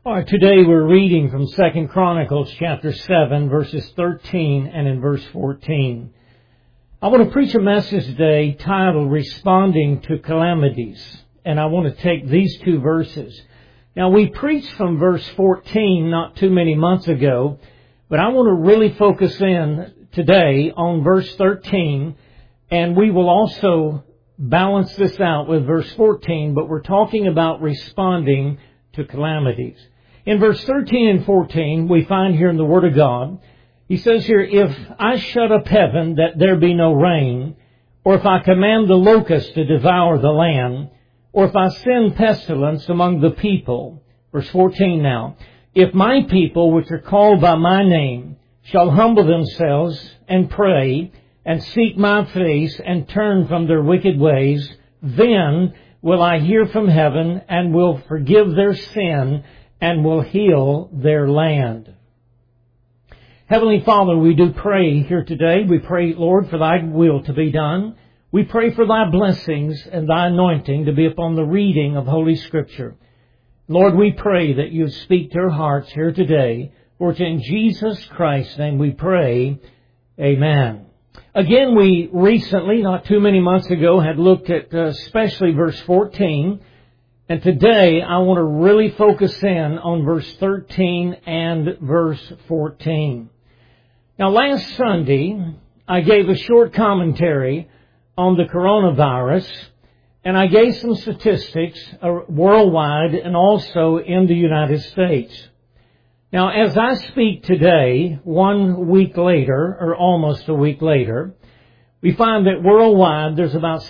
All right, today we're reading from 2 Chronicles chapter 7, verses 13 and in verse 14. I want to preach a message today titled Responding to Calamities, and I want to take these two verses. Now, we preached from verse 14 not too many months ago, but I want to really focus in today on verse 13, and we will also balance this out with verse 14, but we're talking about responding to calamities. In verse 13 and 14, we find here in the Word of God, He says here, if I shut up heaven that there be no rain, or if I command the locust to devour the land, or if I send pestilence among the people. Verse 14 now, if my people which are called by my name shall humble themselves and pray and seek my face and turn from their wicked ways, then will I hear from heaven and will forgive their sin and will heal their land. Heavenly Father, we do pray here today. We pray, Lord, for Thy will to be done. We pray for Thy blessings and Thy anointing to be upon the reading of Holy Scripture. Lord, we pray that You speak to our hearts here today. For it's in Jesus Christ's name we pray. Amen. Again, we recently, not too many months ago, had looked at especially verse 14. And today, I want to really focus in on verse 13 and verse 14. Now, last Sunday, I gave a short commentary on the coronavirus, and I gave some statistics worldwide and also in the United States. Now, as I speak today, 1 week later, or almost a week later, we find that worldwide there's about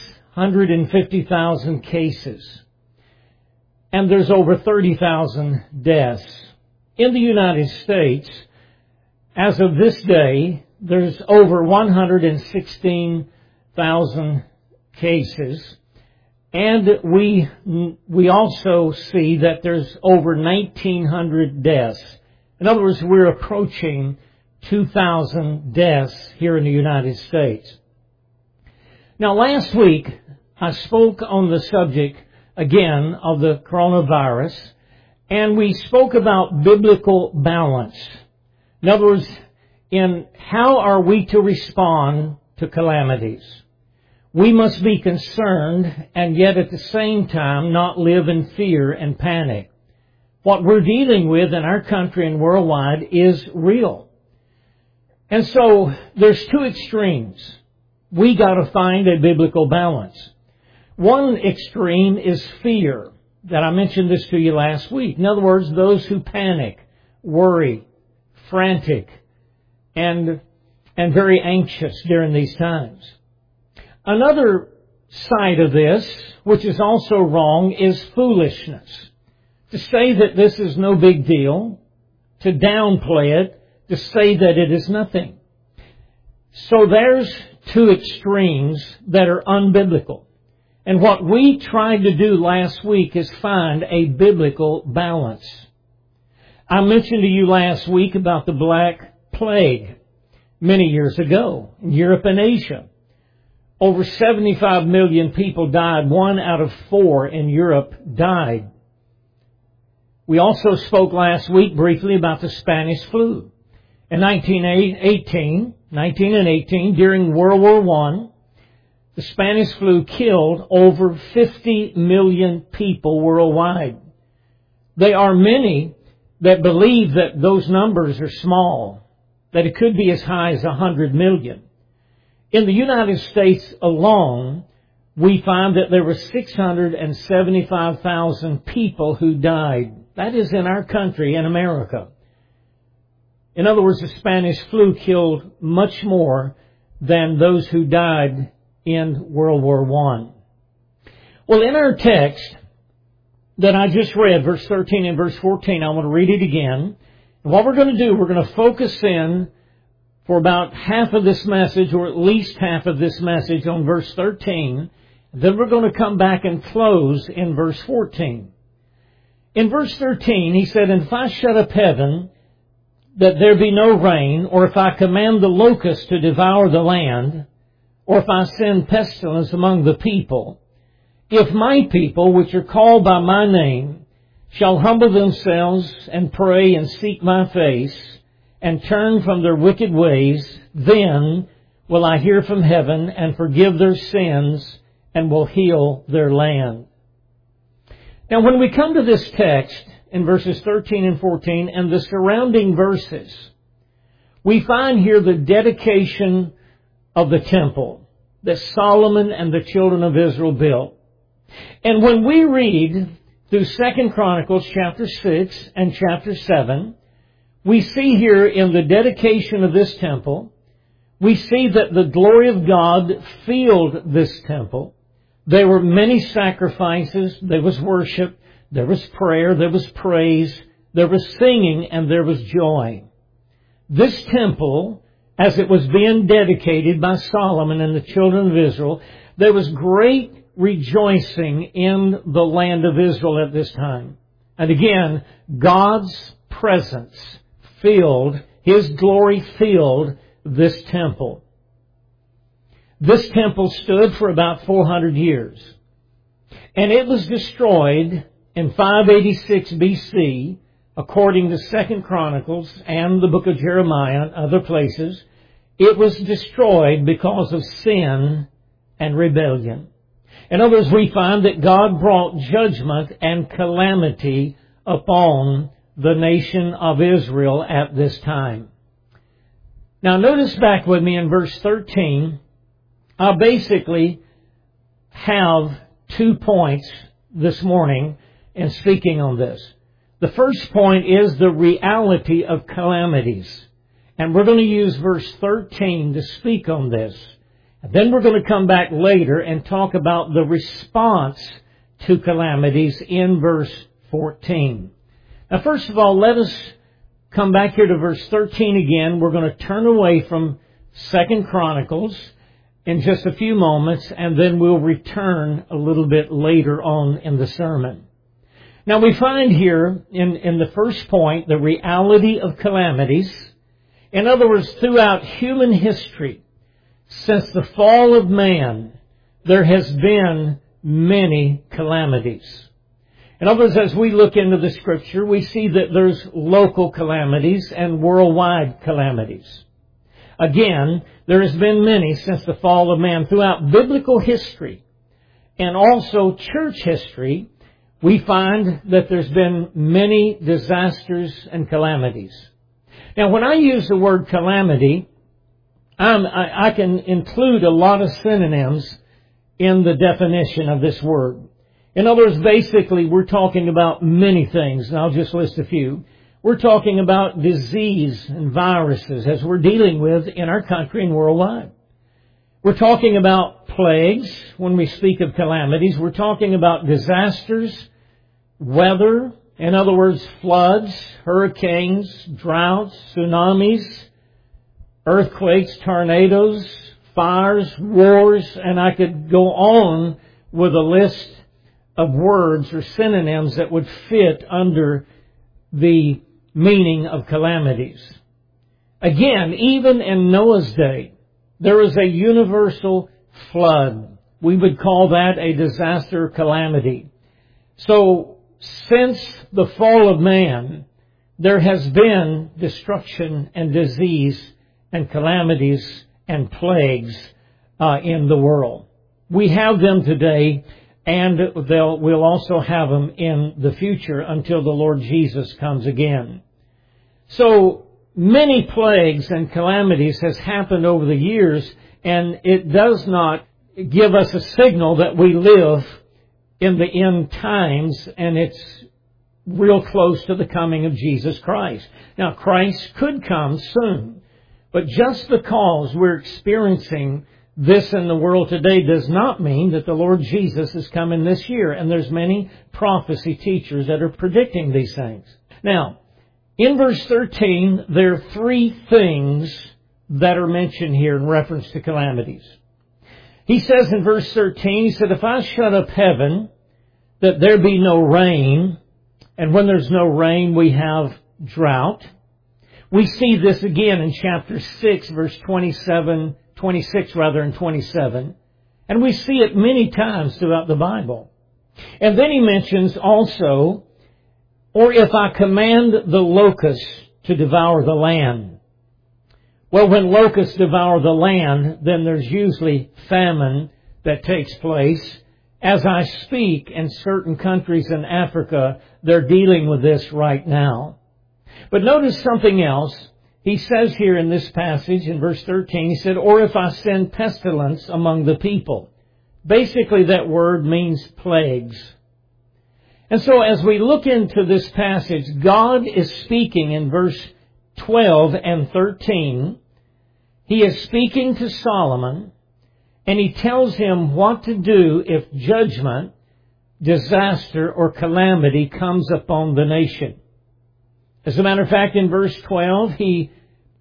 650,000 cases. And there's over 30,000 deaths. In the United States, as of this day, there's over 116,000 cases. And we also see that there's over 1,900 deaths. In other words, we're approaching 2,000 deaths here in the United States. Now, last week, I spoke on the subject again of the coronavirus, and we spoke about biblical balance. In other words, in how are we to respond to calamities? We must be concerned and yet at the same time not live in fear and panic. What we're dealing with in our country and worldwide is real. And so there's two extremes. We got to find a biblical balance. One extreme is fear, that I mentioned this to you last week. In other words, those who panic, worry, frantic, and very anxious during these times. Another side of this, which is also wrong, is foolishness. To say that this is no big deal, to downplay it, to say that it is nothing. So there's two extremes that are unbiblical. And what we tried to do last week is find a biblical balance. I mentioned to you last week about the Black Plague many years ago in Europe and Asia. Over 75 million people died. 1 out of 4 in Europe died. We also spoke last week briefly about the Spanish flu. In 1918, during World War I, the Spanish flu killed over 50 million people worldwide. There are many that believe that those numbers are small, that it could be as high as 100 million. In the United States alone, we find that there were 675,000 people who died. That is in our country, in America. In other words, the Spanish flu killed much more than those who died in World War I. Well, in our text that I just read, verse 13 and verse 14, I want to read it again. And what we're going to do, we're going to focus in for about half of this message, or at least half of this message, on verse 13. Then we're going to come back and close in verse 14. In verse 13, he said, "And if I shut up heaven, that there be no rain, or if I command the locust to devour the land, or if I send pestilence among the people, if my people, which are called by my name, shall humble themselves and pray and seek my face and turn from their wicked ways, then will I hear from heaven and forgive their sins and will heal their land. Now when we come to this text in verses 13 and 14 and the surrounding verses, we find here the dedication of the temple that Solomon and the children of Israel built. And when we read through 2 Chronicles chapter 6 and chapter 7, we see here in the dedication of this temple, we see that the glory of God filled this temple. There were many sacrifices, there was worship, there was prayer, there was praise, there was singing, and there was joy. This temple, as it was being dedicated by Solomon and the children of Israel, there was great rejoicing in the land of Israel at this time. And again, God's presence filled, His glory filled this temple. This temple stood for about 400 years. And it was destroyed in 586 BC, according to 2 Chronicles and the book of Jeremiah and other places. It was destroyed because of sin and rebellion. In other words, we find that God brought judgment and calamity upon the nation of Israel at this time. Now notice back with me in verse 13, I basically have 2 points this morning in speaking on this. The first point is the reality of calamities. And we're going to use verse 13 to speak on this. And then we're going to come back later and talk about the response to calamities in verse 14. Now, first of all, let us come back here to verse 13 again. We're going to turn away from 2 Chronicles in just a few moments, and then we'll return a little bit later on in the sermon. Now, we find here in the first point the reality of calamities. In other words, throughout human history, since the fall of man, there has been many calamities. In other words, as we look into the Scripture, we see that there's local calamities and worldwide calamities. Again, there has been many since the fall of man. Throughout biblical history and also church history, we find that there's been many disasters and calamities. Now, when I use the word calamity, I can include a lot of synonyms in the definition of this word. In other words, basically, we're talking about many things, and I'll just list a few. We're talking about disease and viruses, as we're dealing with in our country and worldwide. We're talking about plagues when we speak of calamities. We're talking about disasters, weather, in other words, floods, hurricanes, droughts, tsunamis, earthquakes, tornadoes, fires, wars, and I could go on with a list of words or synonyms that would fit under the meaning of calamities. Again, even in Noah's day, there was a universal flood. We would call that a disaster calamity. So, since the fall of man, there has been destruction and disease and calamities and plagues in the world. We have them today, and we'll also have them in the future until the Lord Jesus comes again. So many plagues and calamities has happened over the years, and it does not give us a signal that we live in the end times, and it's real close to the coming of Jesus Christ. Now, Christ could come soon, but just because we're experiencing this in the world today does not mean that the Lord Jesus is coming this year. And there's many prophecy teachers that are predicting these things. Now, in verse 13, there are 3 things that are mentioned here in reference to calamities. He says in verse 13, he said, if I shut up heaven, that there be no rain, and when there's no rain, we have drought. We see this again in chapter 6, verse 26 and 27. And we see it many times throughout the Bible. And then he mentions also Or if I command the locusts to devour the land. Well, when locusts devour the land, then there's usually famine that takes place. As I speak, in certain countries in Africa, they're dealing with this right now. But notice something else. He says here in this passage, in verse 13, he said, or if I send pestilence among the people. Basically, that word means plagues. And so as we look into this passage, God is speaking in verse 12 and 13. He is speaking to Solomon, and he tells him what to do if judgment, disaster, or calamity comes upon the nation. As a matter of fact, in verse 12, he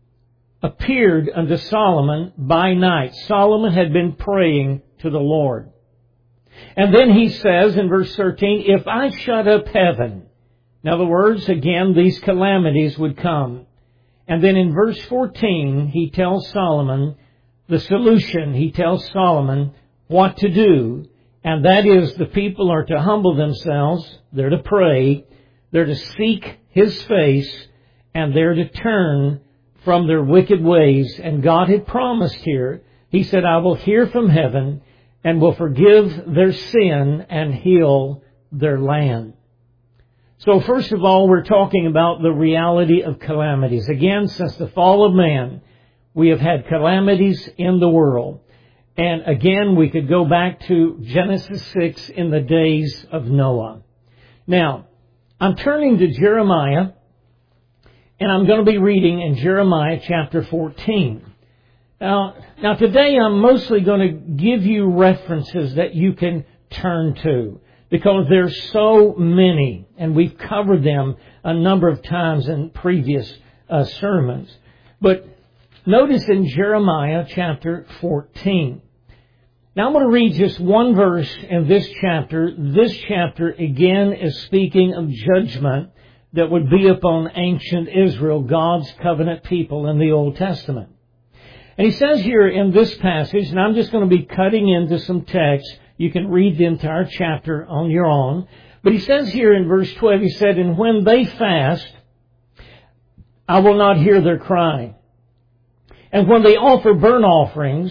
appeared unto Solomon by night. Solomon had been praying to the Lord. And then he says in verse 13, if I shut up heaven. In other words, again, these calamities would come. And then in verse 14, he tells Solomon the solution. He tells Solomon what to do. And that is, the people are to humble themselves. They're to pray. They're to seek His face. And they're to turn from their wicked ways. And God had promised here, He said, I will hear from heaven and will forgive their sin and heal their land. So first of all, we're talking about the reality of calamities. Again, since the fall of man, we have had calamities in the world. And again, we could go back to Genesis 6 in the days of Noah. Now, I'm turning to Jeremiah, and I'm going to be reading in Jeremiah chapter 14. Now today I'm mostly going to give you references that you can turn to, because there's so many, and we've covered them a number of times in previous sermons. But notice in Jeremiah chapter 14. Now I'm going to read just one verse in this chapter. This chapter again is speaking of judgment that would be upon ancient Israel, God's covenant people in the Old Testament. And he says here in this passage, and I'm just going to be cutting into some text. You can read the entire chapter on your own. But he says here in verse 12, he said, and when they fast, I will not hear their cry. And when they offer a burnt offering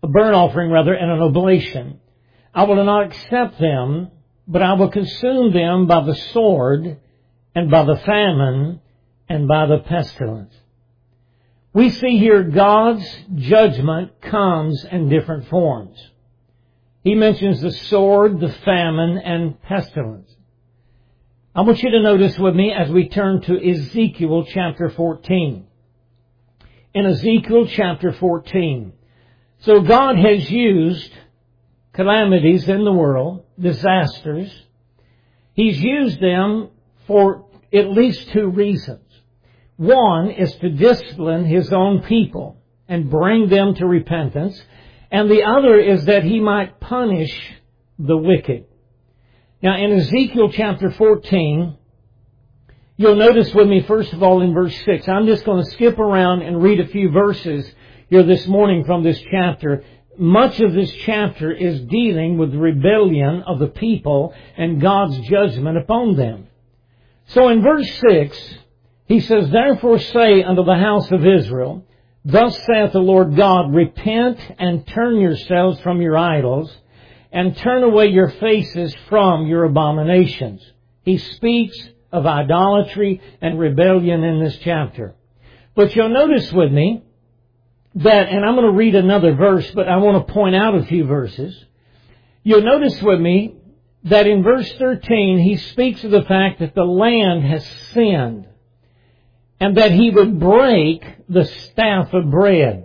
and an oblation, I will not accept them, but I will consume them by the sword and by the famine and by the pestilence. We see here God's judgment comes in different forms. He mentions the sword, the famine, and pestilence. I want you to notice with me as we turn to Ezekiel chapter 14. In Ezekiel chapter 14. So God has used calamities in the world, disasters. He's used them for at least two reasons. One is to discipline His own people and bring them to repentance. And the other is that He might punish the wicked. Now in Ezekiel chapter 14, you'll notice with me first of all in verse 6. I'm just going to skip around and read a few verses here this morning from this chapter. Much of this chapter is dealing with the rebellion of the people and God's judgment upon them. So in verse 6, he says, therefore say unto the house of Israel, thus saith the Lord God, repent and turn yourselves from your idols, and turn away your faces from your abominations. He speaks of idolatry and rebellion in this chapter. But you'll notice with me that, and I'm going to read another verse, but I want to point out a few verses. You'll notice with me that in verse 13, he speaks of the fact that the land has sinned, and that He would break the staff of bread.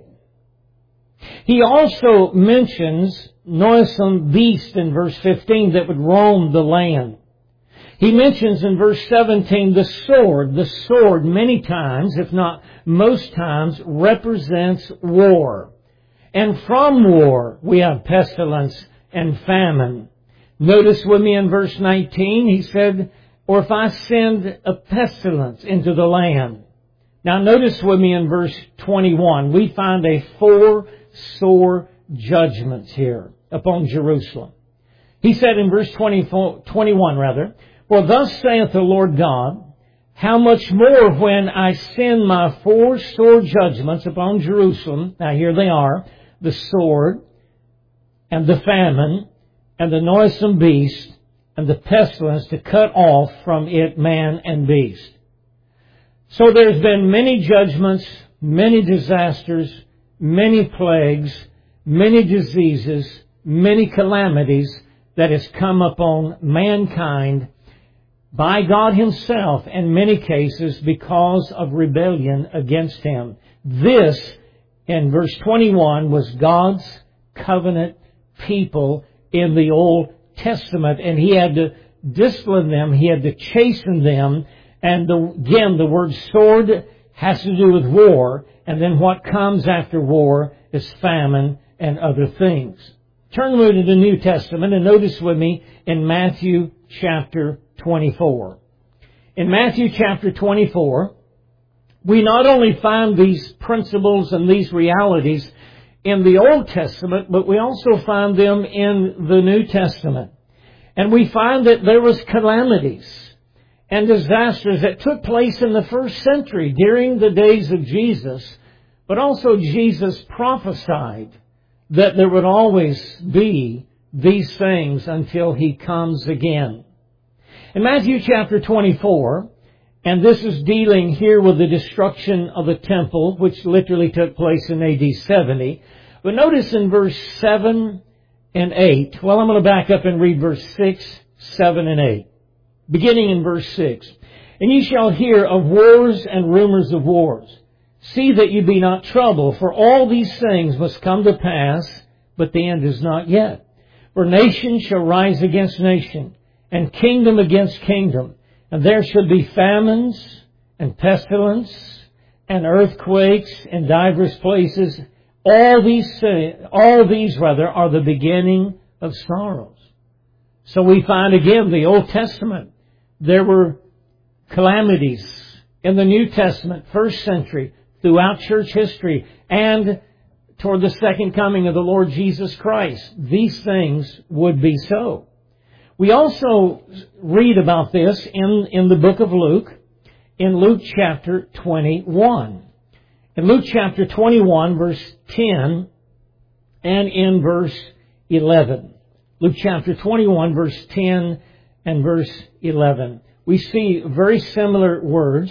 He also mentions noisome beasts in verse 15 that would roam the land. He mentions in verse 17 the sword. The sword many times, if not most times, represents war. And from war we have pestilence and famine. Notice with me in verse 19, he said, or if I send a pestilence into the land. Now notice with me in verse 21, we find a 4 sore judgments here upon Jerusalem. He said in verse 21, For thus saith the Lord God, how much more when I send my fourscore judgments upon Jerusalem, now here they are, the sword, and the famine, and the noisome beast, and the pestilence, to cut off from it man and beast. So there's been many judgments, many disasters, many plagues, many diseases, many calamities that has come upon mankind by God Himself, in many cases because of rebellion against Him. This, in verse 21, was God's covenant people in the Old Testament, and He had to discipline them, He had to chasten them, and again, the word sword has to do with war, and then what comes after war is famine and other things. Turn with me to the New Testament and notice with me in Matthew chapter 24. In Matthew chapter 24, we not only find these principles and these realities in the Old Testament, but we also find them in the New Testament. And we find that there was calamities and disasters that took place in the first century during the days of Jesus, but also Jesus prophesied that there would always be these things until He comes again. In Matthew chapter 24, and this is dealing here with the destruction of the temple, which literally took place in AD 70. But notice in verse 7 and 8, well, I'm going to back up and read verse 6, 7, and 8. Beginning in verse 6. And ye shall hear of wars and rumors of wars. See that you be not troubled, for all these things must come to pass, but the end is not yet. For nation shall rise against nation, and kingdom against kingdom. And there shall be famines, and pestilence, and earthquakes in divers places. All these are the beginning of sorrows. So we find again the Old Testament. There were calamities in the New Testament, first century, throughout church history, and toward the second coming of the Lord Jesus Christ. These things would be so. We also read about this in the book of Luke, in Luke chapter 21. In Luke chapter 21, verse 10, and in verse 11. Luke chapter 21, verse 10 and verse 11. We see very similar words.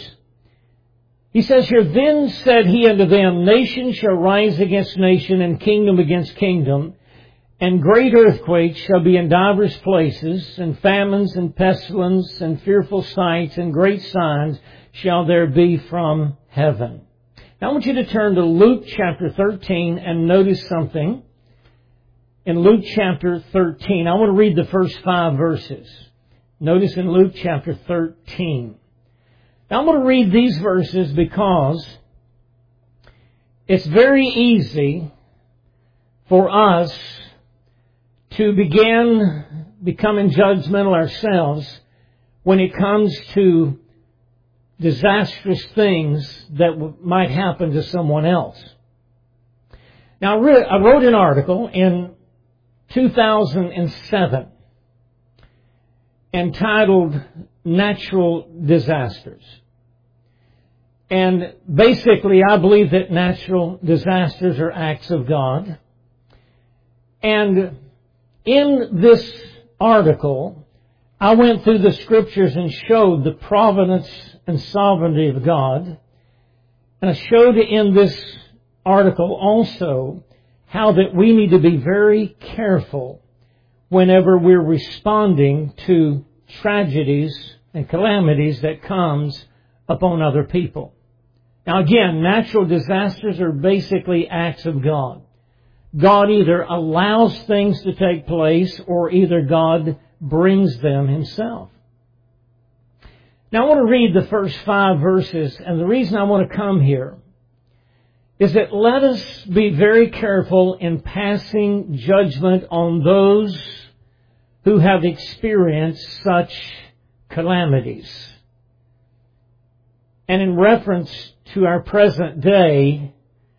He says here, Then said He unto them, Nation shall rise against nation, and kingdom against kingdom, and great earthquakes shall be in divers places, and famines and pestilence, and fearful sights, and great signs shall there be from heaven. Now I want you to turn to Luke chapter 13 and notice something. In Luke chapter 13, I want to read the first 5 verses. Notice in Luke chapter 13. Now I'm going to read these verses because it's very easy for us to begin becoming judgmental ourselves when it comes to disastrous things that might happen to someone else. Now I wrote an article in 2007 entitled Natural Disasters. And basically, I believe that natural disasters are acts of God. And in this article, I went through the Scriptures and showed the providence and sovereignty of God. And I showed in this article also how that we need to be very careful whenever we're responding to tragedies and calamities that comes upon other people. Now again, natural disasters are basically acts of God. God either allows things to take place or either God brings them Himself. Now I want to read the first 5 verses, and the reason I want to come here is that let us be very careful in passing judgment on those who have experienced such calamities. And in reference to our present day,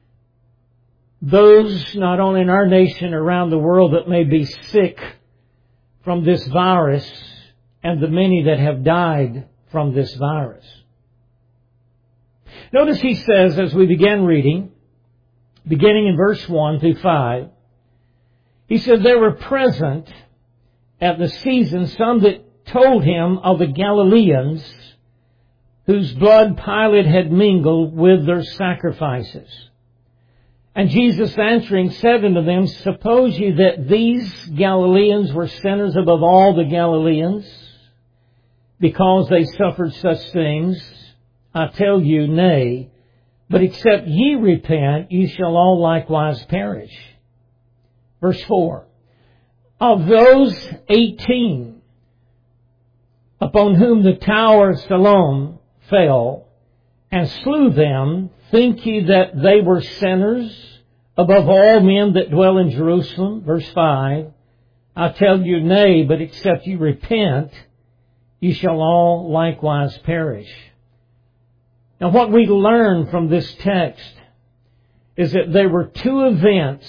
those not only in our nation, around the world, that may be sick from this virus and the many that have died from this virus. Notice he says, as we begin reading, beginning in verse 1 through 5, he said, there were present at the season some that told him of the Galileans whose blood Pilate had mingled with their sacrifices. And Jesus answering said unto them, suppose ye that these Galileans were sinners above all the Galileans, because they suffered such things? I tell you, nay, but except ye repent, ye shall all likewise perish. Verse 4, of those 18 upon whom the tower of Siloam fell and slew them, think ye that they were sinners above all men that dwell in Jerusalem? Verse 5, I tell you, nay, but except ye repent, ye shall all likewise perish. Now what we learn from this text is that there were two events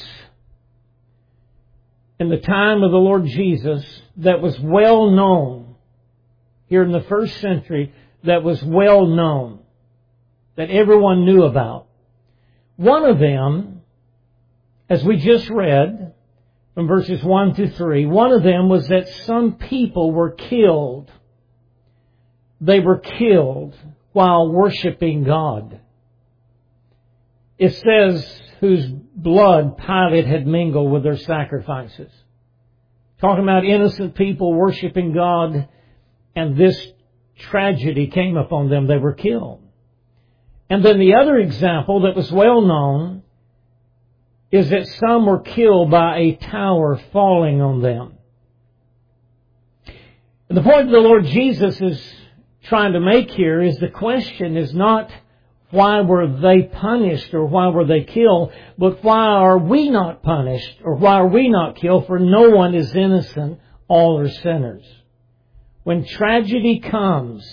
in the time of the Lord Jesus that was well known here in the first century, that was well known, that everyone knew about. One of them, as we just read from verses 1 to 3, one of them was that some people were killed. They were killed while worshiping God. It says, whose blood Pilate had mingled with their sacrifices. Talking about innocent people worshiping God, and this tragedy came upon them. They were killed. And then the other example that was well known is that some were killed by a tower falling on them. And the point the Lord Jesus is trying to make here is the question is not why were they punished or why were they killed, but why are we not punished or why are we not killed? For no one is innocent, all are sinners. When tragedy comes,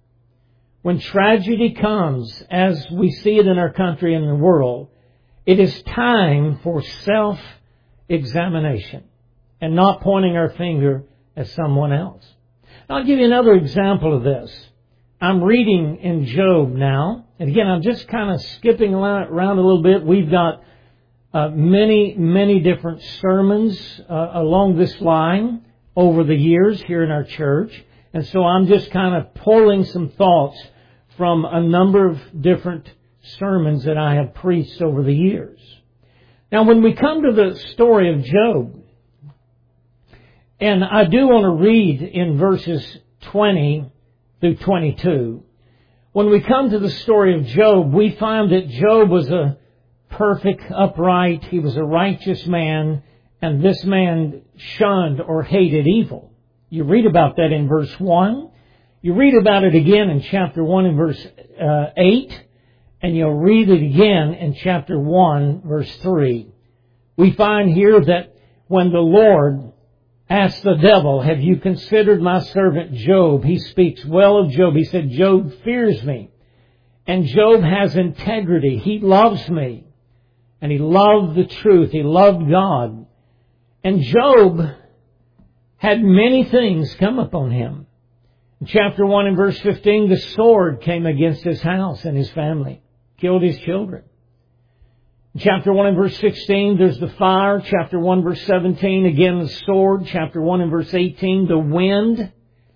as we see it in our country and the world, it is time for self-examination and not pointing our finger at someone else. I'll give you another example of this. I'm reading in Job now. And again, I'm just kind of skipping around a little bit. We've got many different sermons along this line over the years here in our church. And so I'm just kind of pulling some thoughts from a number of different sermons that I have preached over the years. Now, when we come to the story of Job, and I do want to read in verses 20 through 22, when we come to the story of Job, we find that Job was a perfect, upright, he was a righteous man, and this man shunned or hated evil. You read about that in verse 1. You read about it again in chapter 1 and verse 8. And you'll read it again in chapter 1, verse 3. We find here that when the Lord asked the devil, have you considered my servant Job? He speaks well of Job. He said, Job fears me. And Job has integrity. He loves me. And he loved the truth. He loved God. And Job had many things come upon him. In chapter 1 and verse 15, the sword came against his house and his family. Killed his children. In chapter 1 and verse 16, there's the fire. Chapter 1 verse 17, again the sword. Chapter 1 and verse 18, the wind.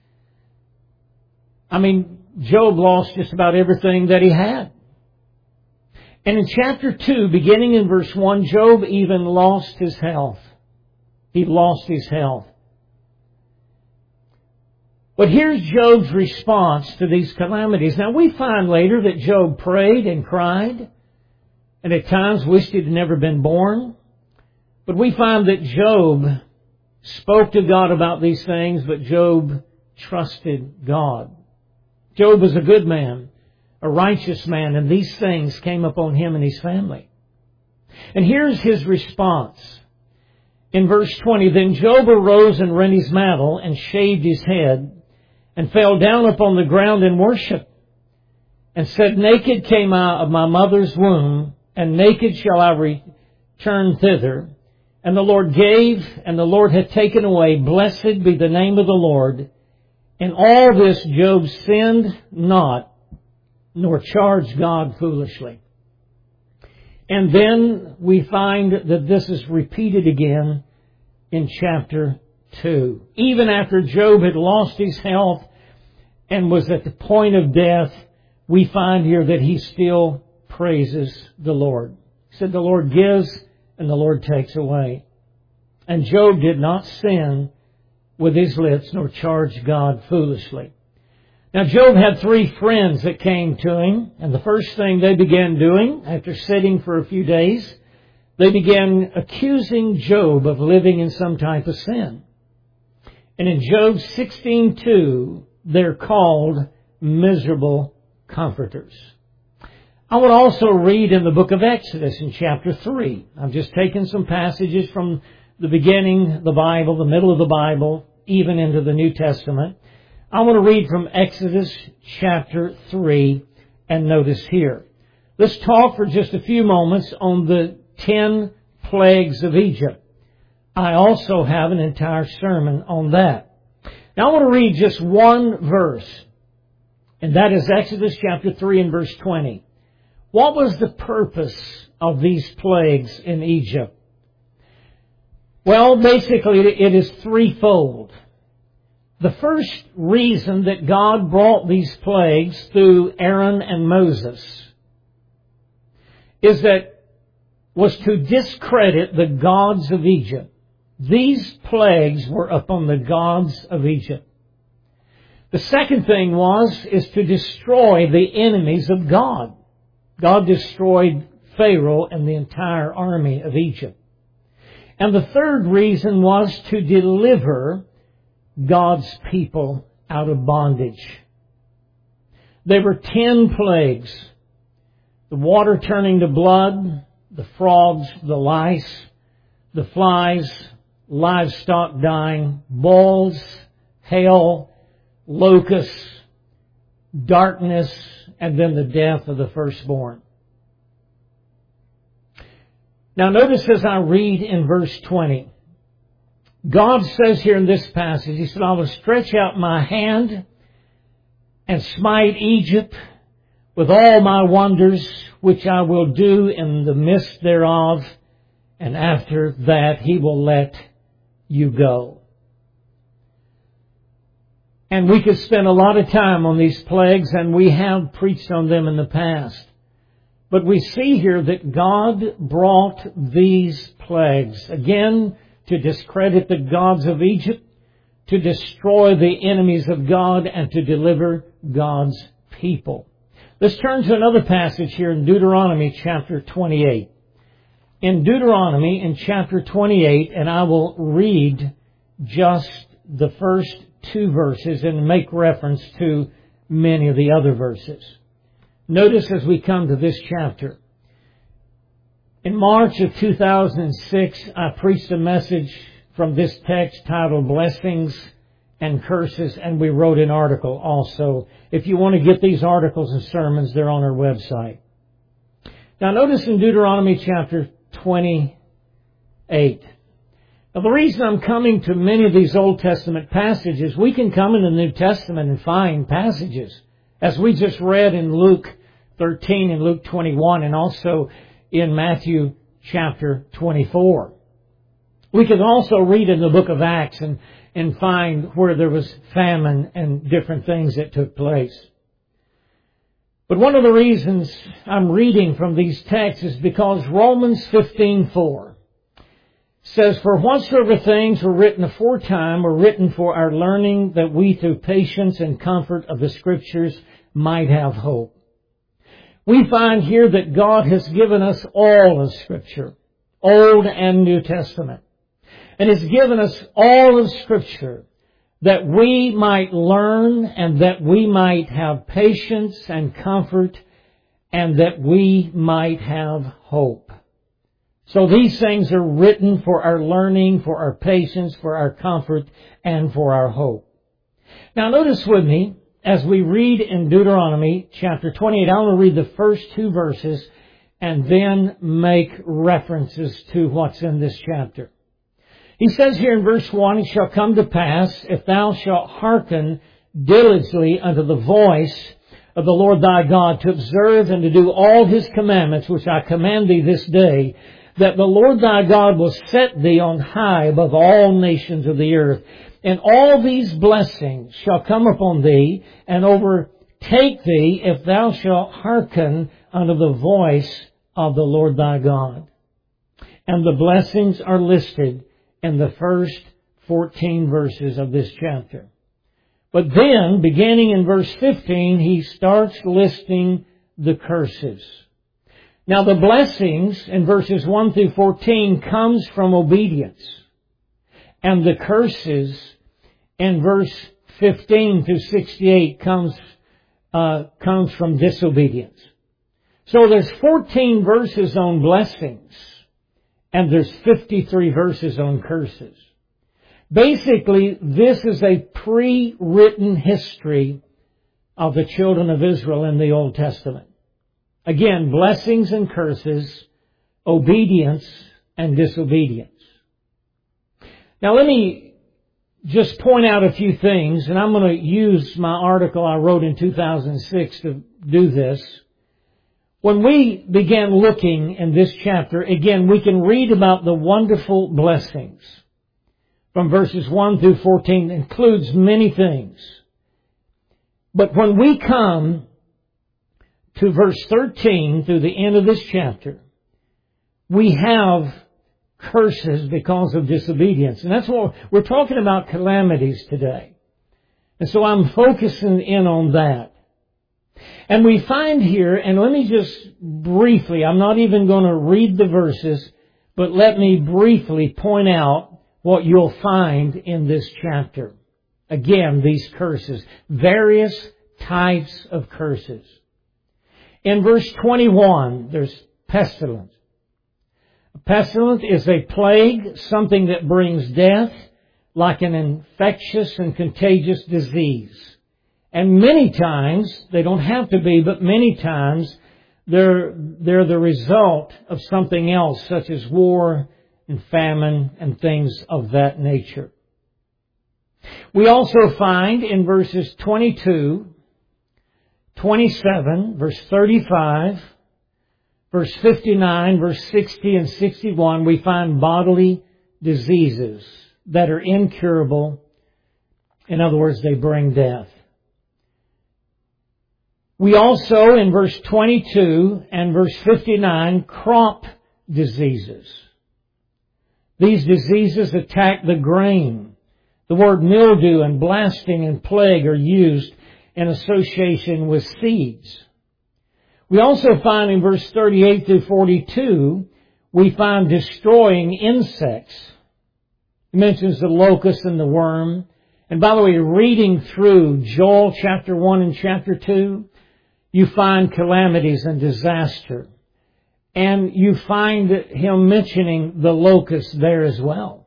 Job lost just about everything that he had. And in chapter 2, beginning in verse 1, Job even lost his health. He lost his health. But here's Job's response to these calamities. Now we find later that Job prayed and cried, and at times wished he'd never been born. But we find that Job spoke to God about these things, but Job trusted God. Job was a good man, a righteous man, and these things came upon him and his family. And here's his response. In verse 20, then Job arose and rent his mantle and shaved his head and fell down upon the ground in worship and said, naked came I of my mother's womb, and naked shall I return thither. And the Lord gave, and the Lord hath taken away. Blessed be the name of the Lord. In all this Job sinned not, nor charged God foolishly. And then we find that this is repeated again in chapter 2. Even after Job had lost his health and was at the point of death, we find here that he still praises the Lord. He said, the Lord gives and the Lord takes away. And Job did not sin with his lips nor charge God foolishly. Now Job had 3 friends that came to him, and the first thing they began doing, after sitting for a few days, they began accusing Job of living in some type of sin. And in Job 16:2, they're called miserable comforters. I would also read in the book of Exodus in chapter 3. I've just taken some passages from the beginning of the Bible, the middle of the Bible, even into the New Testament. I want to read from Exodus chapter 3 and notice here. Let's talk for just a few moments on the 10 plagues of Egypt. I also have an entire sermon on that. Now I want to read just one verse, and that is Exodus chapter 3 and verse 20. What was the purpose of these plagues in Egypt? Well, basically it is threefold. The first reason that God brought these plagues through Aaron and Moses was to discredit the gods of Egypt. These plagues were upon the gods of Egypt. The second thing is to destroy the enemies of God. God destroyed Pharaoh and the entire army of Egypt. And the third reason was to deliver God's people out of bondage. There were 10 plagues. The water turning to blood, the frogs, the lice, the flies, livestock dying, boils, hail, locusts, darkness, and then the death of the firstborn. Now notice as I read in verse 20, God says here in this passage, He said, I will stretch out my hand and smite Egypt with all my wonders, which I will do in the midst thereof, and after that He will let you go. And we could spend a lot of time on these plagues, and we have preached on them in the past. But we see here that God brought these plagues, again, to discredit the gods of Egypt, to destroy the enemies of God, and to deliver God's people. Let's turn to another passage here in Deuteronomy chapter 28. In Deuteronomy in chapter 28, and I will read just the first 2 verses and make reference to many of the other verses. Notice as we come to this chapter. In March of 2006, I preached a message from this text titled Blessings and Curses, and we wrote an article also. If you want to get these articles and sermons, they're on our website. Now notice in Deuteronomy chapter 28. Now the reason I'm coming to many of these Old Testament passages, we can come in the New Testament and find passages, as we just read in Luke 13 and Luke 21, and also in Matthew chapter 24. We can also read in the book of Acts and find where there was famine and different things that took place. But one of the reasons I'm reading from these texts is because Romans 15:4 says, For whatsoever things were written aforetime were written for our learning, that we through patience and comfort of the Scriptures might have hope. We find here that God has given us all of Scripture, Old and New Testament, and has given us all of Scripture that we might learn and that we might have patience and comfort and that we might have hope. So these things are written for our learning, for our patience, for our comfort, and for our hope. Now notice with me, as we read in Deuteronomy chapter 28, I want to read the first 2 verses and then make references to what's in this chapter. He says here in verse 1, It shall come to pass, if thou shalt hearken diligently unto the voice of the Lord thy God, to observe and to do all His commandments, which I command thee this day, that the Lord thy God will set thee on high above all nations of the earth. And all these blessings shall come upon thee and overtake thee if thou shalt hearken unto the voice of the Lord thy God. And the blessings are listed in the first 14 verses of this chapter. But then, beginning in verse 15, he starts listing the curses. Now the blessings in verses 1 through 14 comes from obedience. And the curses in verse 15 through 68 comes from disobedience. So there's 14 verses on blessings, and there's 53 verses on curses. Basically, this is a pre-written history of the children of Israel in the Old Testament. Again, blessings and curses, obedience and disobedience. Now let me just point out a few things, and I'm going to use my article I wrote in 2006 to do this. When we began looking in this chapter, again, we can read about the wonderful blessings. From verses 1 through 14 includes many things. But when we come to verse 13 through the end of this chapter, we have curses because of disobedience. And that's what we're talking about, calamities today. And so I'm focusing in on that. And we find here, and let me just briefly, I'm not even going to read the verses, but let me briefly point out what you'll find in this chapter. Again, these curses. Various types of curses. In verse 21, there's pestilence. A pestilence is a plague, something that brings death, like an infectious and contagious disease. And many times, they don't have to be, but many times, they're the result of something else, such as war and famine and things of that nature. We also find in verses 22, 27, verse 35, verse 59, verse 60 and 61, we find bodily diseases that are incurable. In other words, they bring death. We also, in verse 22 and verse 59, crop diseases. These diseases attack the grain. The word mildew and blasting and plague are used in association with seeds. We also find in verse 38 through 42, we find destroying insects. It mentions the locust and the worm. And by the way, reading through Joel chapter 1 and chapter 2, you find calamities and disaster. And you find him mentioning the locust there as well.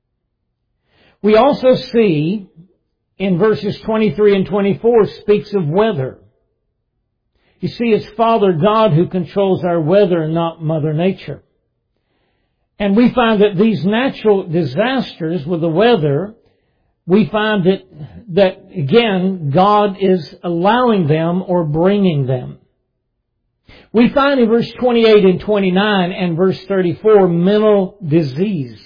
We also see in verses 23 and 24 speaks of weather. You see, it's Father God who controls our weather and not Mother Nature. And we find that these natural disasters with the weather, we find that again, God is allowing them or bringing them. We find in verse 28 and 29 and verse 34 mental disease.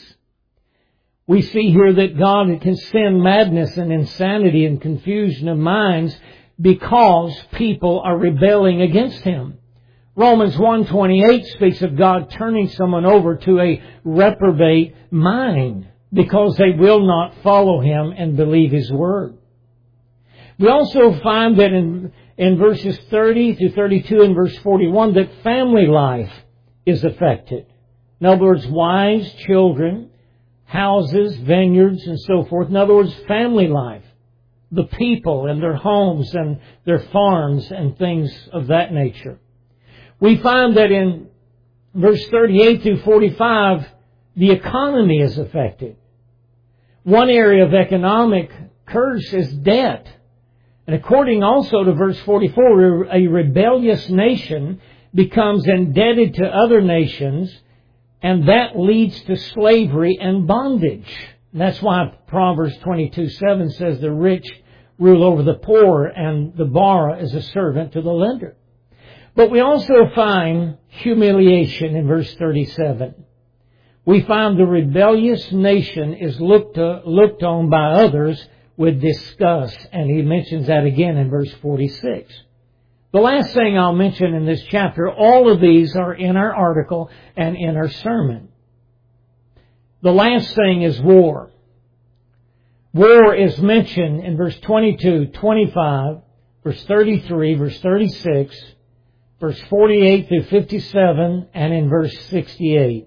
We see here that God can send madness and insanity and confusion of minds because people are rebelling against Him. Romans 1:28 speaks of God turning someone over to a reprobate mind because they will not follow Him and believe His Word. We also find that in verses 30 to 32 and verse 41 that family life is affected. In other words, wives, children, houses, vineyards, and so forth. In other words, family life. The people and their homes and their farms and things of that nature. We find that in verse 38 through 45, the economy is affected. One area of economic curse is debt. And according also to verse 44, a rebellious nation becomes indebted to other nations, and that leads to slavery and bondage. And that's why Proverbs 22:7 says the rich rule over the poor, and the borrower is a servant to the lender. But we also find humiliation in verse 37. We find the rebellious nation is looked on by others with disgust, and he mentions that again in verse 46. The last thing I'll mention in this chapter, all of these are in our article and in our sermon. The last thing is war. War is mentioned in verse 22, 25, verse 33, verse 36, verse 48 through 57, and in verse 68.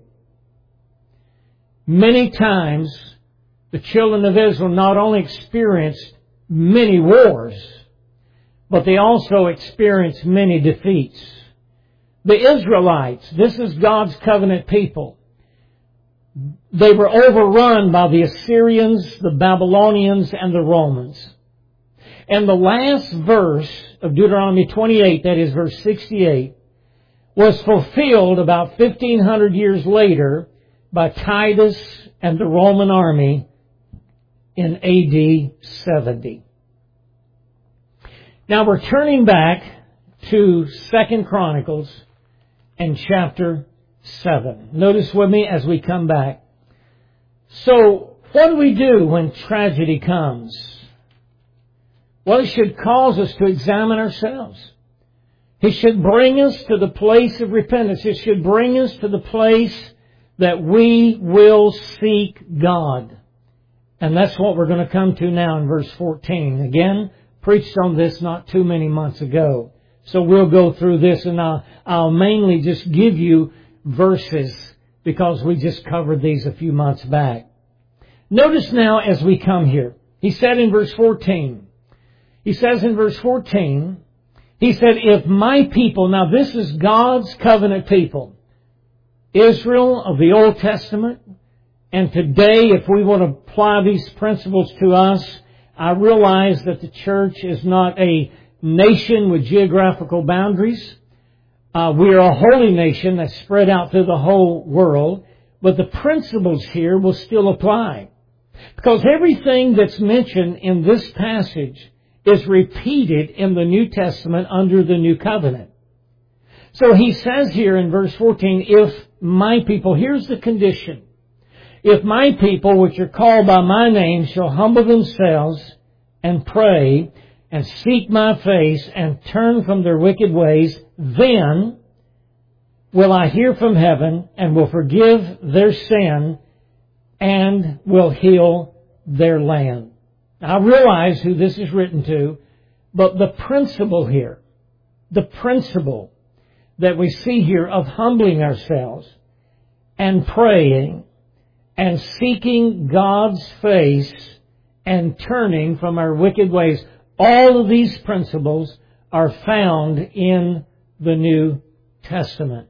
Many times, the children of Israel not only experienced many wars, but they also experienced many defeats. The Israelites, this is God's covenant people. They were overrun by the Assyrians, the Babylonians, and the Romans. And the last verse of Deuteronomy 28, that is verse 68, was fulfilled about 1,500 years later by Titus and the Roman army in AD 70. Now we're turning back to 2 Chronicles and chapter 7. Notice with me as we come back. So, what do we do when tragedy comes? Well, it should cause us to examine ourselves. It should bring us to the place of repentance. It should bring us to the place that we will seek God. And that's what we're going to come to now in verse 14. Again, preached on this not too many months ago. So we'll go through this, and I'll mainly just give you verses because we just covered these a few months back. Notice now as we come here. He said in verse 14, he says in verse 14, he said, if my people, now this is God's covenant people, Israel of the Old Testament, and today if we want to apply these principles to us, I realize that the church is not a nation with geographical boundaries. We are a holy nation that's spread out through the whole world, but the principles here will still apply. Because everything that's mentioned in this passage is repeated in the New Testament under the New Covenant. So he says here in verse 14, if my people, here's the condition. If my people, which are called by my name, shall humble themselves and pray and seek my face and turn from their wicked ways, then will I hear from heaven and will forgive their sin and will heal their land. Now, I realize who this is written to, but the principle here, the principle that we see here of humbling ourselves and praying and seeking God's face and turning from our wicked ways, all of these principles are found in the New Testament.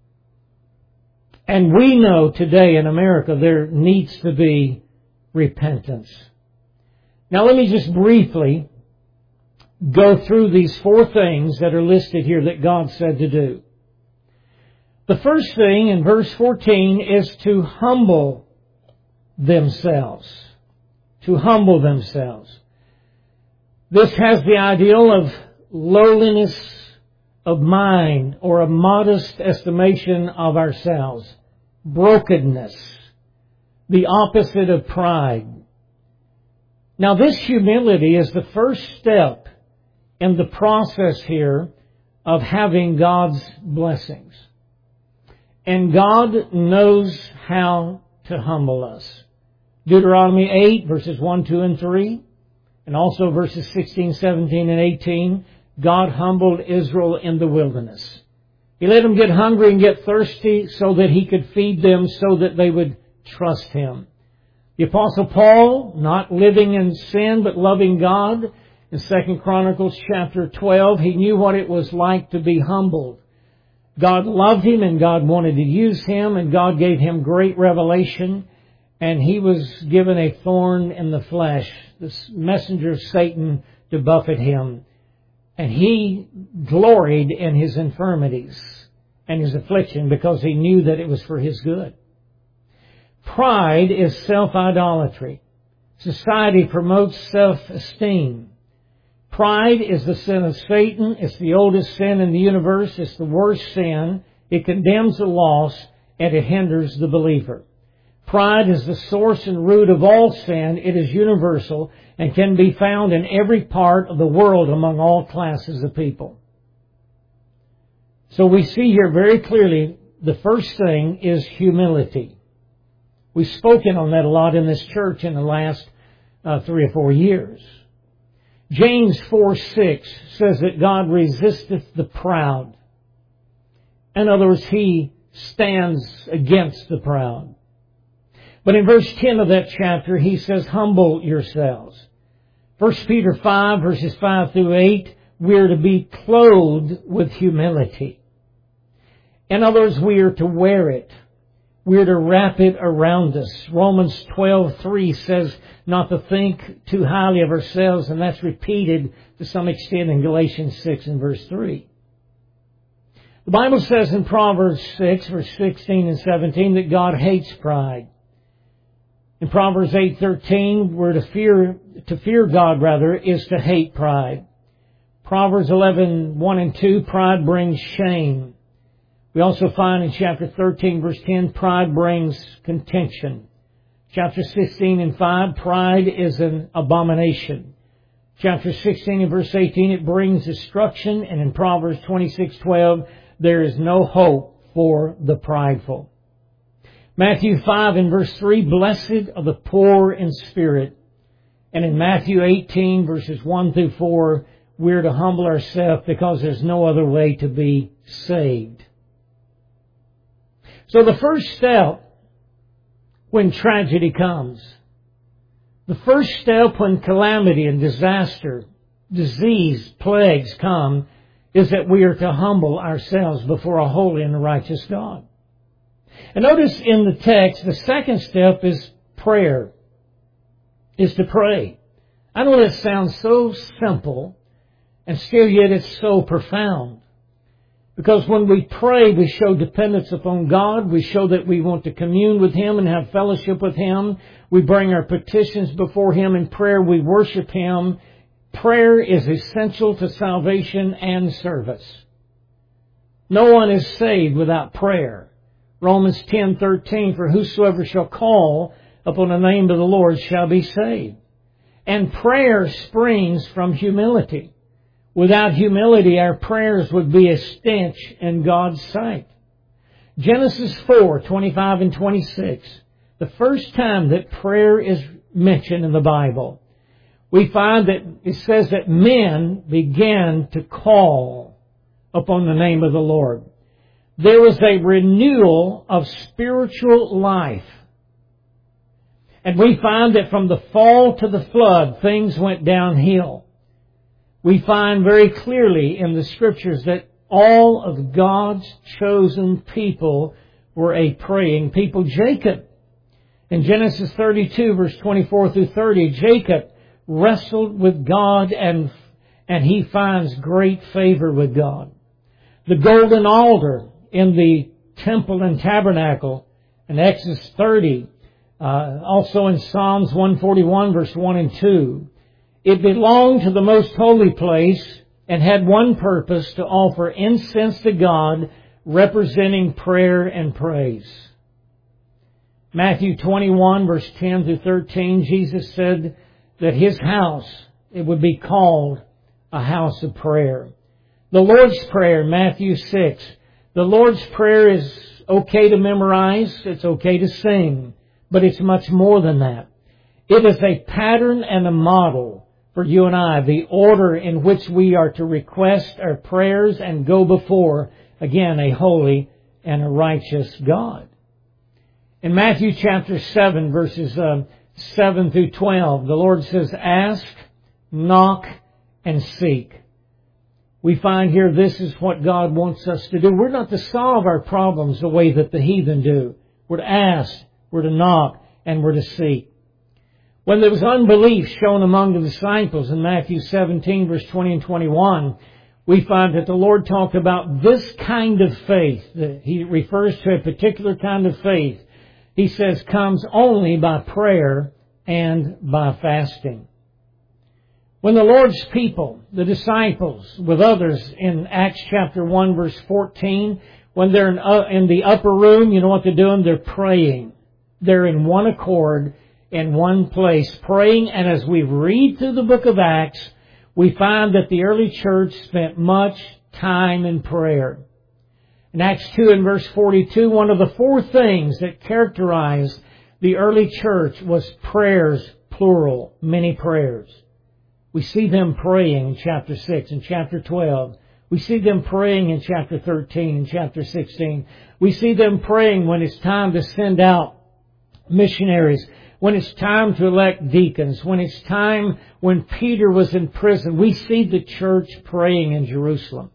And we know today in America there needs to be repentance. Now let me just briefly go through these 4 things that are listed here that God said to do. The first thing in verse 14 is to humble themselves. To humble themselves. This has the ideal of lowliness of mind or a modest estimation of ourselves. Brokenness. The opposite of pride. Now this humility is the first step in the process here of having God's blessings. And God knows how to humble us. Deuteronomy 8 verses 1, 2, and 3. And also verses 16, 17, and 18. God humbled Israel in the wilderness. He let them get hungry and get thirsty so that He could feed them so that they would trust Him. The Apostle Paul, not living in sin but loving God, in 2 Chronicles chapter 12, he knew what it was like to be humbled. God loved him and God wanted to use him and God gave him great revelation, and he was given a thorn in the flesh, this messenger of Satan to buffet him. And he gloried in his infirmities and his affliction because he knew that it was for his good. Pride is self-idolatry. Society promotes self-esteem. Pride is the sin of Satan. It's the oldest sin in the universe. It's the worst sin. It condemns the lost, and it hinders the believer. Pride is the source and root of all sin. It is universal and can be found in every part of the world among all classes of people. So we see here very clearly the first thing is humility. We've spoken on that a lot in this church in the last 3 or 4 years. James 4:6 says that God resisteth the proud. In other words, He stands against the proud. But in verse 10 of that chapter, he says, humble yourselves. 1 Peter 5, verses 5 through 8, we're to be clothed with humility. In other words, we are to wear it. We're to wrap it around us. Romans 12:3 says not to think too highly of ourselves, and that's repeated to some extent in Galatians 6 and verse 3. The Bible says in Proverbs 6, verse 16 and 17, that God hates pride. In Proverbs 8:13, we're to fear God is to hate pride. Proverbs 11:1 and 2, pride brings shame. We also find in chapter 13, verse 10, pride brings contention. Chapter 16 and 5, pride is an abomination. Chapter 16 and verse 18, it brings destruction. And in Proverbs 26:12, there is no hope for the prideful. Matthew 5 and verse 3, blessed are the poor in spirit. And in Matthew 18, verses 1 through 4, we're to humble ourselves because there's no other way to be saved. So the first step when tragedy comes, the first step when calamity and disaster, disease, plagues come, is that we are to humble ourselves before a holy and righteous God. And notice in the text, the second step is prayer, is to pray. I know that sounds so simple, and still yet it's so profound. Because when we pray, we show dependence upon God. We show that we want to commune with Him and have fellowship with Him. We bring our petitions before Him in prayer. We worship Him. Prayer is essential to salvation and service. No one is saved without prayer. Romans 10:13, for whosoever shall call upon the name of the Lord shall be saved. And prayer springs from humility. Without humility, our prayers would be a stench in God's sight. Genesis 4:25 and 26, the first time that prayer is mentioned in the Bible, we find that it says that men began to call upon the name of the Lord. There was a renewal of spiritual life. And we find that from the fall to the flood, things went downhill. We find very clearly in the Scriptures that all of God's chosen people were a praying people. Jacob, in Genesis 32, verse 24 through 30, Jacob wrestled with God and he finds great favor with God. The golden altar in the temple and tabernacle in Exodus 30, also in Psalms 141, verse 1 and 2, it belonged to the most holy place and had one purpose, to offer incense to God, representing prayer and praise. Matthew 21, verse 10 through 13, Jesus said that His house, it would be called a house of prayer. The Lord's Prayer, Matthew 6. The Lord's Prayer is okay to memorize, it's okay to sing, but it's much more than that. It is a pattern and a model for you and I, the order in which we are to request our prayers and go before, again, a holy and a righteous God. In Matthew chapter 7, verses 7 through 12, the Lord says, ask, knock, and seek. We find here this is what God wants us to do. We're not to solve our problems the way that the heathen do. We're to ask, we're to knock, and we're to seek. When there was unbelief shown among the disciples in Matthew 17, verse 20 and 21, we find that the Lord talked about this kind of faith. He refers to a particular kind of faith. He says comes only by prayer and by fasting. When the Lord's people, the disciples, with others in Acts chapter 1 verse 14, when they're in the upper room, you know what they're doing? They're praying. They're in one accord, in one place, praying. And as we read through the book of Acts, we find that the early church spent much time in prayer. In Acts 2 and verse 42, one of the four things that characterized the early church was prayers, plural, many prayers. We see them praying in chapter 6 and chapter 12. We see them praying in chapter 13 and chapter 16. We see them praying when it's time to send out missionaries, when it's time to elect deacons, when it's time when Peter was in prison. We see the church praying in Jerusalem.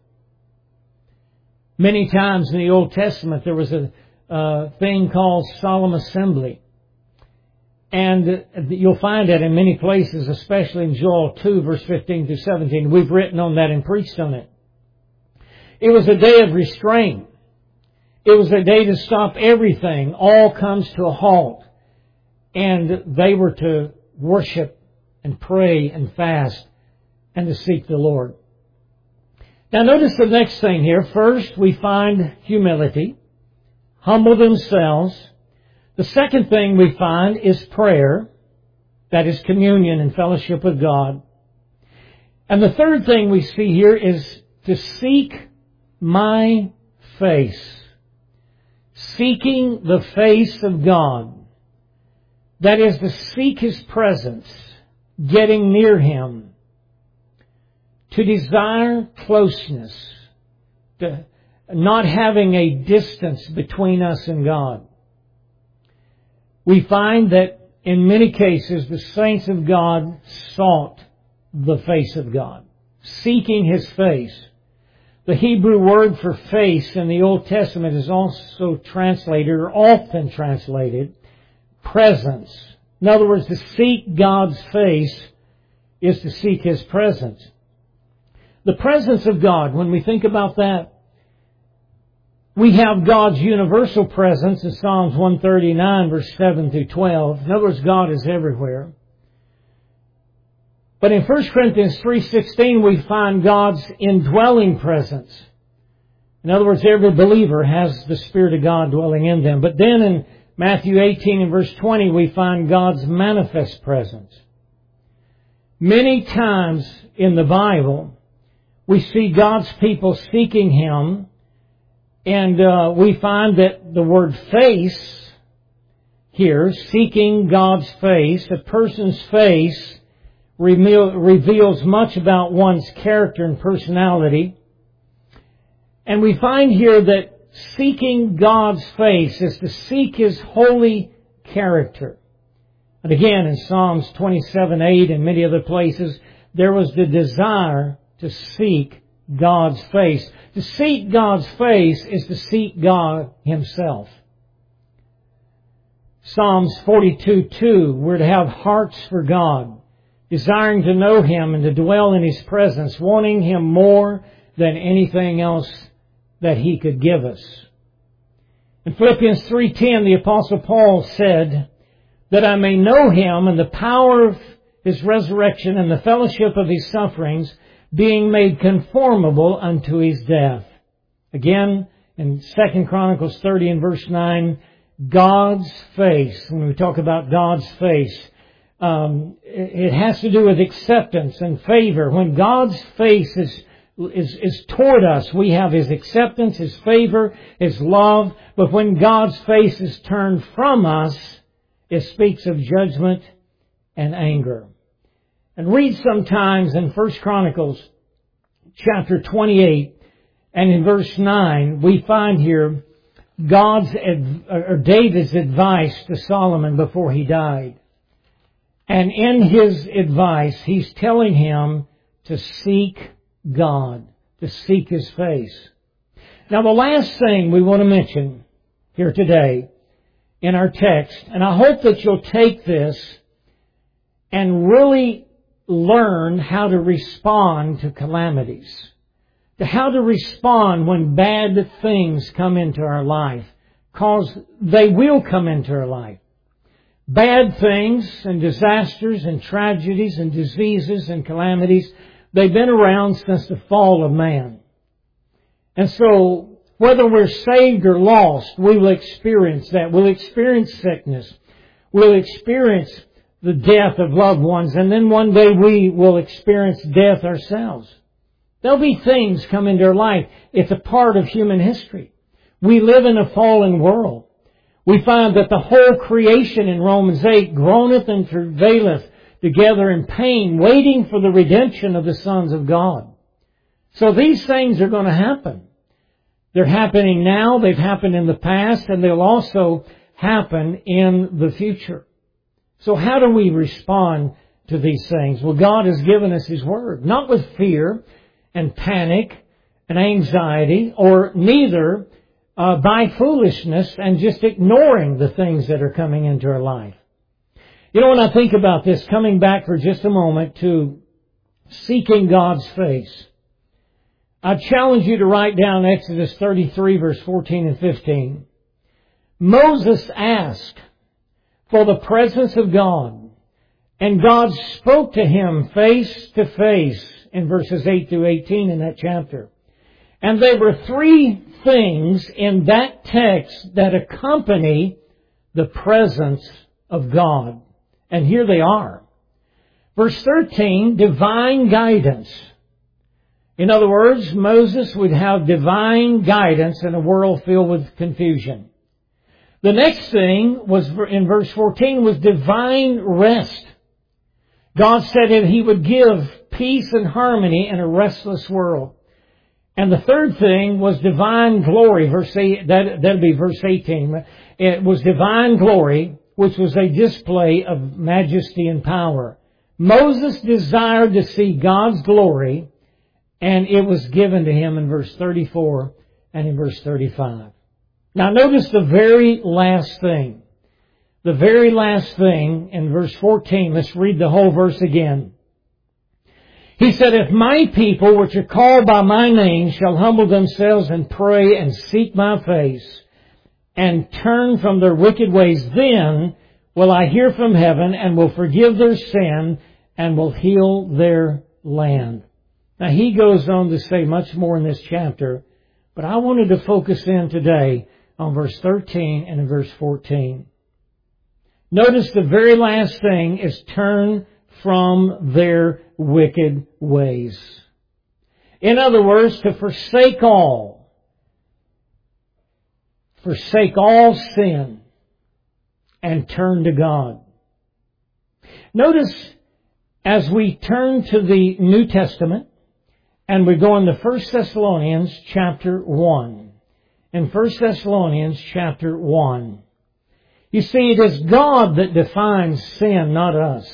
Many times in the Old Testament there was a thing called solemn assembly. And you'll find that in many places, especially in Joel 2, verse 15 through 17. We've written on that and preached on it. It was a day of restraint. It was a day to stop everything. All comes to a halt. And they were to worship and pray and fast and to seek the Lord. Now notice the next thing here. First, we find humility. Humble themselves. The second thing we find is prayer. That is communion and fellowship with God. And the third thing we see here is to seek my face. Seeking the face of God. That is to seek His presence. Getting near Him. To desire closeness. To not having a distance between us and God. We find that in many cases the saints of God sought the face of God. Seeking His face. The Hebrew word for face in the Old Testament is also translated, or often translated, presence. In other words, to seek God's face is to seek His presence. The presence of God, when we think about that, we have God's universal presence in Psalms 139, verse 7 through 12. In other words, God is everywhere. But in 1 Corinthians 3:16, we find God's indwelling presence. In other words, every believer has the Spirit of God dwelling in them. But then in Matthew 18 and verse 20, we find God's manifest presence. Many times in the Bible, we see God's people seeking Him. And we find that the word face here, seeking God's face, a person's face reveals much about one's character and personality. And we find here that seeking God's face is to seek His holy character. And again, in Psalms 27:8 and many other places, there was the desire to seek God's face. To seek God's face is to seek God Himself. Psalms 42:2, we're to have hearts for God, desiring to know Him and to dwell in His presence, wanting Him more than anything else that He could give us. In Philippians 3:10, the Apostle Paul said, that I may know Him and the power of His resurrection and the fellowship of His sufferings, being made conformable unto His death. Again, in 2 Chronicles 30 and verse 9, God's face. When we talk about God's face, it has to do with acceptance and favor. When God's face is toward us, we have His acceptance, His favor, His love. But when God's face is turned from us, it speaks of judgment and anger. And read sometimes in 1 Chronicles chapter 28 and in verse 9, we find here David's advice to Solomon before he died. And in his advice, he's telling him to seek God, to seek His face. Now the last thing we want to mention here today in our text, and I hope that you'll take this and really learn how to respond to calamities, to how to respond when bad things come into our life, because they will come into our life. bad things and disasters and tragedies and diseases and calamities, they've been around since the fall of man. And so, whether we're saved or lost, we will experience that. We'll experience sickness. We'll experience the death of loved ones. And then one day we will experience death ourselves. There'll be things come into our life. It's a part of human history. We live in a fallen world. We find that the whole creation in Romans 8 groaneth and travaileth together in pain, waiting for the redemption of the sons of God. So these things are going to happen. They're happening now, they've happened in the past, and they'll also happen in the future. So how do we respond to these things? Well, God has given us His Word, not with fear and panic and anxiety, or neither by foolishness and just ignoring the things that are coming into our life. You know, when I think about this, coming back for just a moment to seeking God's face, I challenge you to write down Exodus 33, verse 14 and 15. Moses asked for the presence of God, and God spoke to him face to face in verses 8 through 18 in that chapter. And there were three things in that text that accompany the presence of God. And here they are. Verse 13, divine guidance. In other words, Moses would have divine guidance in a world filled with confusion. The next thing was in verse 14 was divine rest. God said that He would give peace and harmony in a restless world. And the third thing was divine glory. That'll be verse 18. It was divine glory, which was a display of majesty and power. Moses desired to see God's glory, and it was given to him in verse 34 and in verse 35. Now notice the very last thing. The very last thing in verse 14. Let's read the whole verse again. He said, if my people, which are called by my name, shall humble themselves and pray and seek my face and turn from their wicked ways, then will I hear from heaven and will forgive their sin and will heal their land. Now he goes on to say much more in this chapter, but I wanted to focus in today on verse 13 and in verse 14. Notice the very last thing is turn from their wicked ways. In other words, to forsake all sin and turn to God. Notice as we turn to the New Testament and we go into 1 Thessalonians chapter 1. In 1 Thessalonians chapter 1. You see, it is God that defines sin, not us.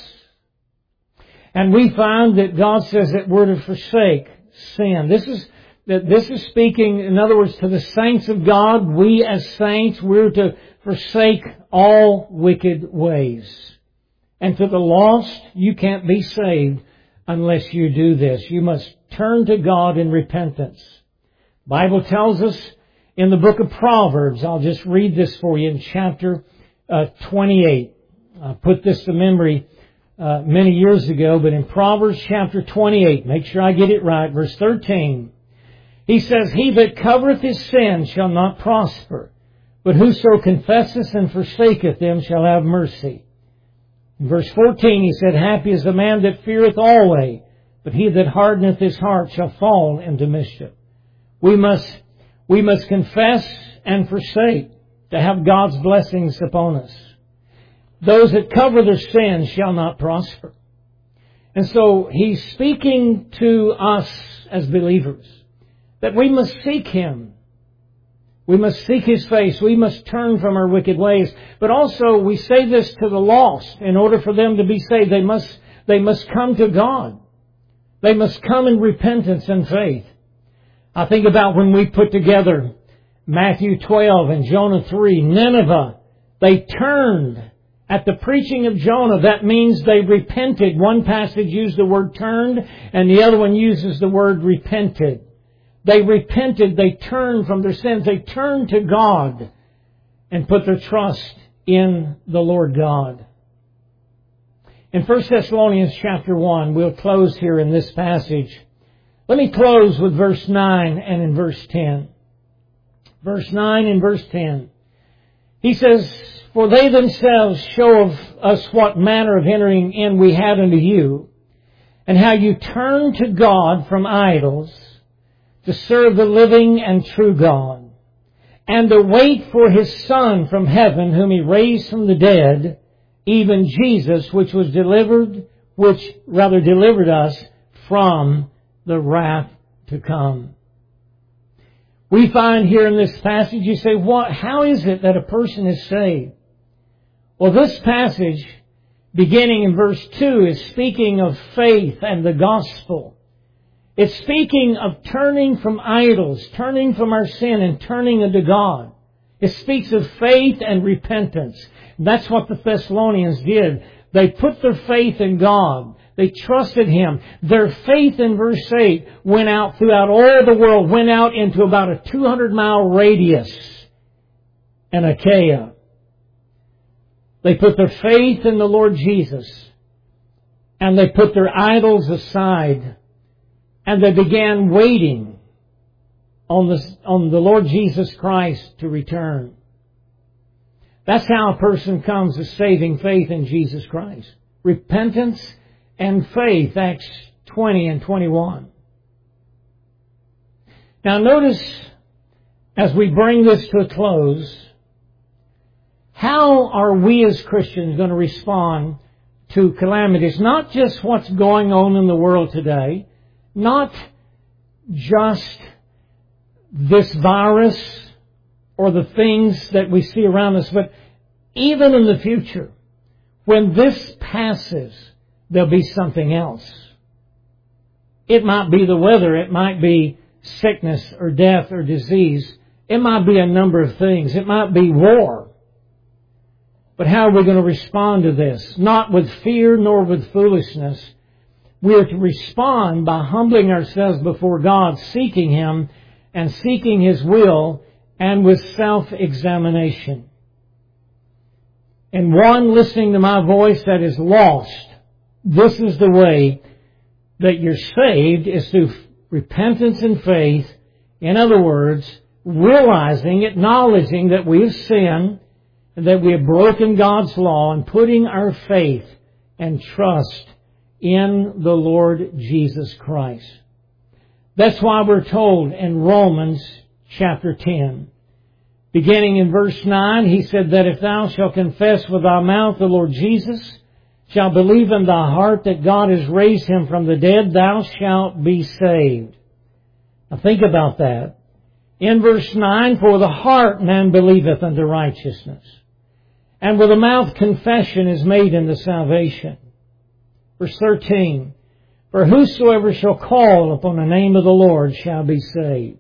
And we find that God says that we're to forsake sin. This is speaking, in other words, to the saints of God. We as saints, we're to forsake all wicked ways. And to the lost, you can't be saved unless you do this. You must turn to God in repentance. The Bible tells us in the book of Proverbs, I'll just read this for you in chapter 28. I put this to memory many years ago, but in Proverbs chapter 28, make sure I get it right, verse 13, he says, he that covereth his sin shall not prosper, but whoso confesseth and forsaketh them shall have mercy. In verse 14, he said, happy is the man that feareth always, but he that hardeneth his heart shall fall into mischief. We must confess and forsake to have God's blessings upon us. Those that cover their sins shall not prosper. And so he's speaking to us as believers that we must seek Him. We must seek His face. We must turn from our wicked ways. But also we say this to the lost. In order for them to be saved, they must come to God. They must come in repentance and faith. I think about when we put together Matthew 12 and Jonah 3, Nineveh, they turned at the preaching of Jonah. That means they repented. One passage used the word turned, and the other one uses the word repented. They repented. They turned from their sins. They turned to God and put their trust in the Lord God. In 1 Thessalonians chapter 1, we'll close here in this passage. Let me close with verse 9 and in verse 10. Verse 9 and verse 10. He says, "For they themselves show of us what manner of entering in we had unto you, and how you turned to God from idols to serve the living and true God, and to wait for His Son from heaven, whom He raised from the dead, even Jesus, which delivered us from the wrath to come." We find here in this passage, you say, how is it that a person is saved? Well, this passage, beginning in verse 2, is speaking of faith and the gospel. It's speaking of turning from idols, turning from our sin and turning unto God. It speaks of faith and repentance. That's what the Thessalonians did. They put their faith in God. They trusted Him. Their faith in verse 8 went out throughout all the world, went out into about a 200-mile radius in Achaia. They put their faith in the Lord Jesus, and they put their idols aside, and they began waiting on the Lord Jesus Christ to return. That's how a person comes to saving faith in Jesus Christ. Repentance and faith, Acts 20 and 21. Now notice, as we bring this to a close, how are we as Christians going to respond to calamities? Not just what's going on in the world today, not just this virus or the things that we see around us, but even in the future, when this passes, there'll be something else. It might be the weather, it might be sickness or death or disease, it might be a number of things, it might be war. But how are we going to respond to this? Not with fear nor with foolishness. We are to respond by humbling ourselves before God, seeking Him and seeking His will, and with self-examination. And one listening to my voice that is lost, this is the way that you're saved, is through repentance and faith. In other words, realizing, acknowledging that we have sinned, and that we have broken God's law, and putting our faith and trust in the Lord Jesus Christ. That's why we're told in Romans chapter 10, beginning in verse 9, he said that if thou shalt confess with thy mouth the Lord Jesus, shalt believe in thy heart that God has raised Him from the dead, thou shalt be saved. Now think about that. In verse 9, for the heart man believeth unto righteousness, and with the mouth confession is made unto salvation. Verse 13, for whosoever shall call upon the name of the Lord shall be saved.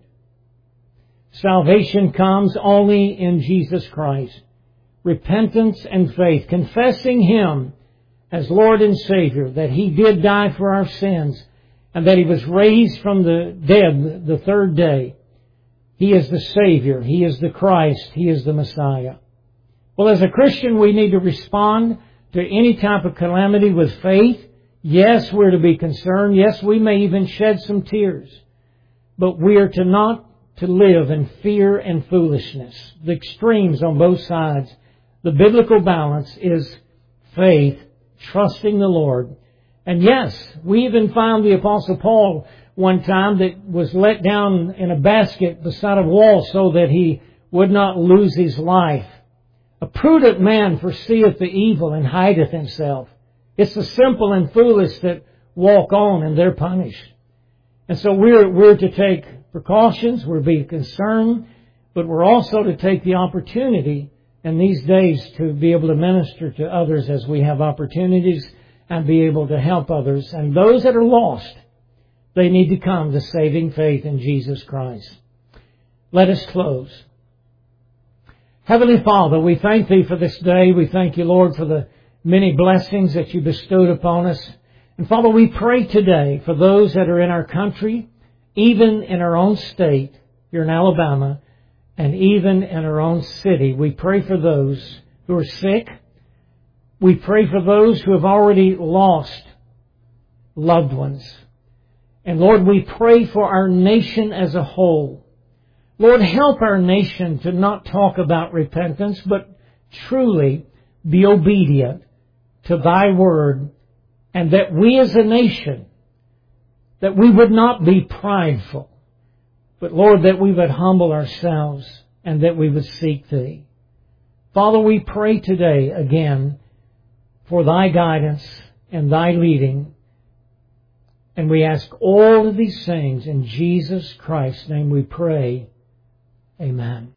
Salvation comes only in Jesus Christ. Repentance and faith, confessing Him as Lord and Savior, that He did die for our sins, and that He was raised from the dead the third day. He is the Savior. He is the Christ. He is the Messiah. Well, as a Christian, we need to respond to any type of calamity with faith. Yes, we're to be concerned. Yes, we may even shed some tears. But we are to not to live in fear and foolishness. The extremes on both sides. The biblical balance is faith, trusting the Lord. And yes, we even found the Apostle Paul one time that was let down in a basket beside a wall so that he would not lose his life. A prudent man foreseeth the evil and hideth himself. It's the simple and foolish that walk on and they're punished. And so we're to take precautions, we're to be concerned, but we're also to take the opportunity in these days to be able to minister to others as we have opportunities and be able to help others. And those that are lost, they need to come to saving faith in Jesus Christ. Let us close. Heavenly Father, we thank Thee for this day. We thank You, Lord, for the many blessings that You bestowed upon us. And Father, we pray today for those that are in our country, even in our own state, here in Alabama, and even in our own city. We pray for those who are sick. We pray for those who have already lost loved ones. And Lord, we pray for our nation as a whole. Lord, help our nation to not talk about repentance, but truly be obedient to Thy word, and that we as a nation, that we would not be prideful, but Lord, that we would humble ourselves and that we would seek Thee. Father, we pray today again for Thy guidance and Thy leading, and we ask all of these things in Jesus Christ's name we pray. Amen.